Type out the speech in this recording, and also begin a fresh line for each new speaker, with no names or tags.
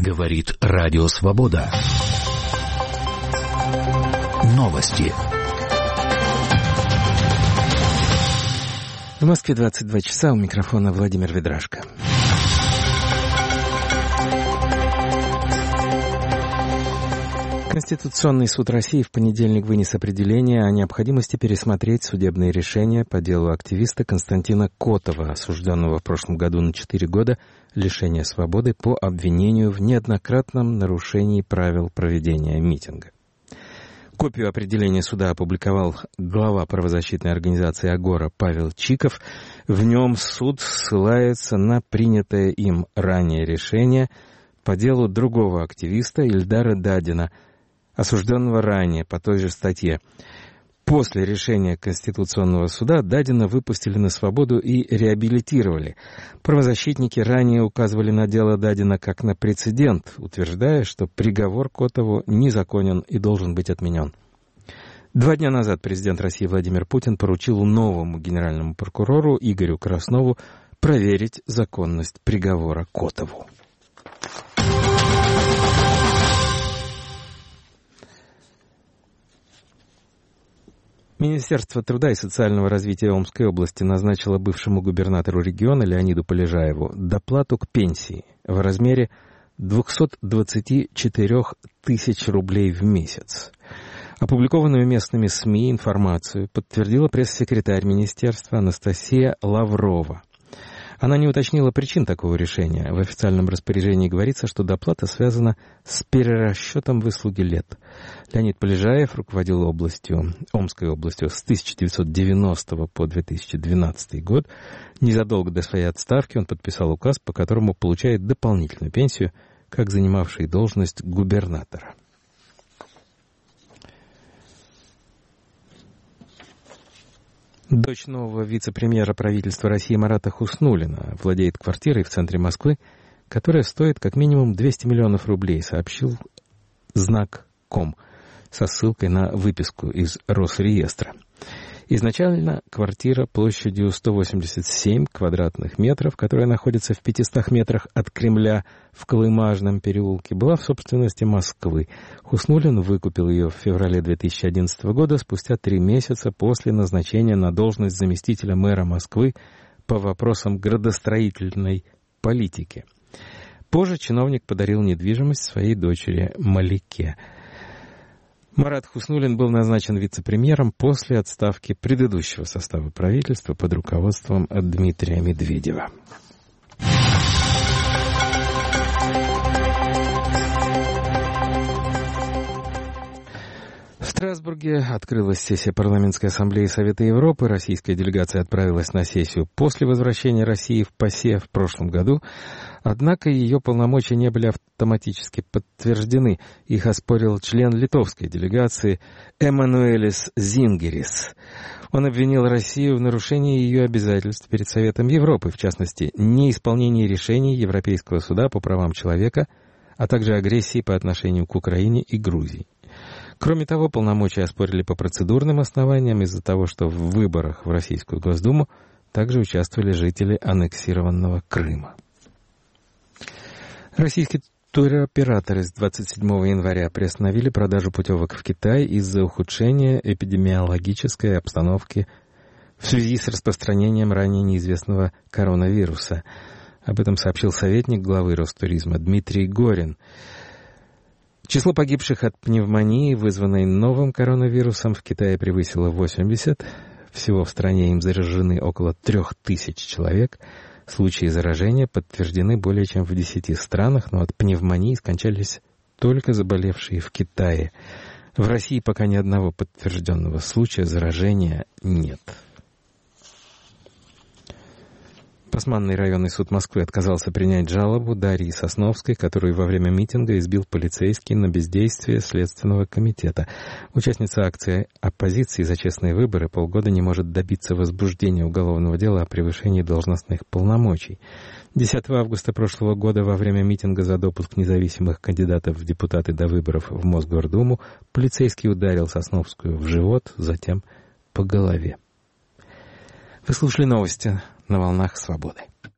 Говорит Радио Свобода. Новости.
В Москве 22 часа, у микрофона Владимир Ведрашко. Конституционный суд России в понедельник вынес определение о необходимости пересмотреть судебные решения по делу активиста Константина Котова, осужденного в прошлом году на 4 года лишения свободы по обвинению в неоднократном нарушении правил проведения митинга. Копию определения суда опубликовал глава правозащитной организации «Агора» Павел Чиков. В нем суд ссылается на принятое им ранее решение по делу другого активиста Ильдара Дадина, осужденного ранее по той же статье. После решения Конституционного суда Дадина выпустили на свободу и реабилитировали. Правозащитники ранее указывали на дело Дадина как на прецедент, утверждая, что приговор Котову незаконен и должен быть отменен. 2 дня назад президент России Владимир Путин поручил новому генеральному прокурору Игорю Краснову проверить законность приговора Котову. Министерство труда и социального развития Омской области назначило бывшему губернатору региона Леониду Полежаеву доплату к пенсии в размере 224 тысяч рублей в месяц. Опубликованную местными СМИ информацию подтвердила пресс-секретарь министерства Анастасия Лаврова. Она не уточнила причин такого решения. В официальном распоряжении говорится, что доплата связана с перерасчетом выслуги лет. Леонид Полежаев руководил Омской областью с 1990 по 2012 год. Незадолго до своей отставки он подписал указ, по которому получает дополнительную пенсию, как занимавший должность губернатора. Дочь нового вице-премьера правительства России Марата Хуснуллина владеет квартирой в центре Москвы, которая стоит как минимум 200 миллионов рублей, сообщил Знак.ком со ссылкой на выписку из Росреестра. Изначально квартира площадью 187 квадратных метров, которая находится в 500 метрах от Кремля в Колымажном переулке, была в собственности Москвы. Хуснуллин выкупил ее в феврале 2011 года, спустя 3 месяца после назначения на должность заместителя мэра Москвы по вопросам градостроительной политики. Позже чиновник подарил недвижимость своей дочери Малике. Марат Хуснуллин был назначен вице-премьером после отставки предыдущего состава правительства под руководством Дмитрия Медведева. В Страсбурге открылась сессия Парламентской ассамблеи Совета Европы. Российская делегация отправилась на сессию после возвращения России в ПАСЕ в прошлом году. Однако ее полномочия не были автоматически подтверждены. Их оспорил член литовской делегации Эммануэлис Зингерис. Он обвинил Россию в нарушении ее обязательств перед Советом Европы, в частности, неисполнении решений Европейского суда по правам человека, а также агрессии по отношению к Украине и Грузии. Кроме того, полномочия оспорили по процедурным основаниям из-за того, что в выборах в Российскую Госдуму также участвовали жители аннексированного Крыма. Российские туроператоры с 27 января приостановили продажу путевок в Китай из-за ухудшения эпидемиологической обстановки в связи с распространением ранее неизвестного коронавируса. Об этом сообщил советник главы Ростуризма Дмитрий Горин. Число погибших от пневмонии, вызванной новым коронавирусом, в Китае превысило 80. Всего в стране им заражены около 3000 человек. Случаи заражения подтверждены более чем в 10 странах, но от пневмонии скончались только заболевшие в Китае. В России пока ни одного подтвержденного случая заражения нет. Басманный районный суд Москвы отказался принять жалобу Дарьи Сосновской, которую во время митинга избил полицейский на бездействие Следственного комитета. Участница акции оппозиции за честные выборы полгода не может добиться возбуждения уголовного дела о превышении должностных полномочий. 10 августа прошлого года во время митинга за допуск независимых кандидатов в депутаты до выборов в Мосгордуму полицейский ударил Сосновскую в живот, затем по голове. Вы слушали новости на волнах свободы.